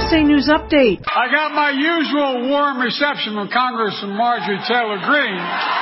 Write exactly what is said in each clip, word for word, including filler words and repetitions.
S A News Update. I got my usual warm reception from Congressman Marjorie Taylor Greene.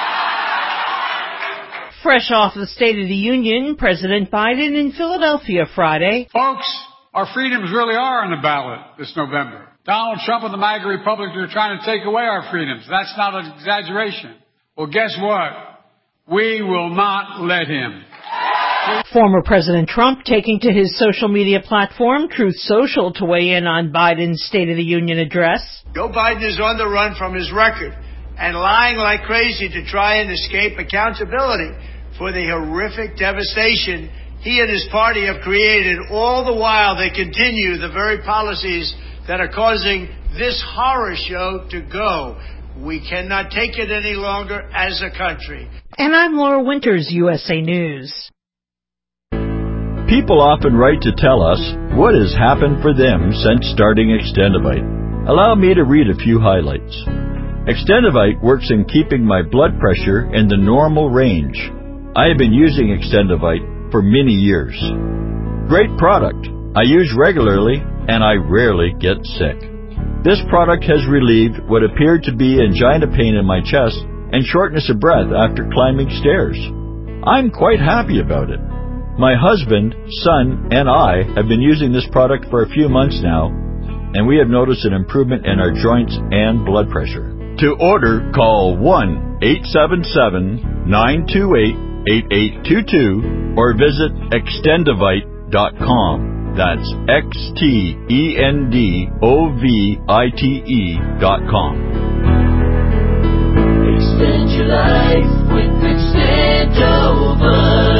Fresh off the State of the Union, President Biden in Philadelphia Friday. Folks, our freedoms really are on the ballot this November. Donald Trump and the MAGA Republicans are trying to take away our freedoms. That's not an exaggeration. Well, guess what? We will not let him. Former President Trump taking to his social media platform, Truth Social, to weigh in on Biden's State of the Union address. Joe Biden is on the run from his record and lying like crazy to try and escape accountability for the horrific devastation he and his party have created. All the while they continue the very policies that are causing this horror show to go. We cannot take it any longer as a country. And I'm Laura Winters, U S A News. People often write to tell us what has happened for them since starting Extendivite. Allow me to read a few highlights. Extendivite works in keeping my blood pressure in the normal range. I have been using Extendivite for many years. Great product. I use regularly and I rarely get sick. This product has relieved what appeared to be angina pain in my chest and shortness of breath after climbing stairs. I'm quite happy about it. My husband, son, and I have been using this product for a few months now, and we have noticed an improvement in our joints and blood pressure. To order, call one eight seven seven, nine two eight, eight eight two two or visit extendivite dot com. That's X T E N D O V I T E dot com. Extend your life with Extendovite.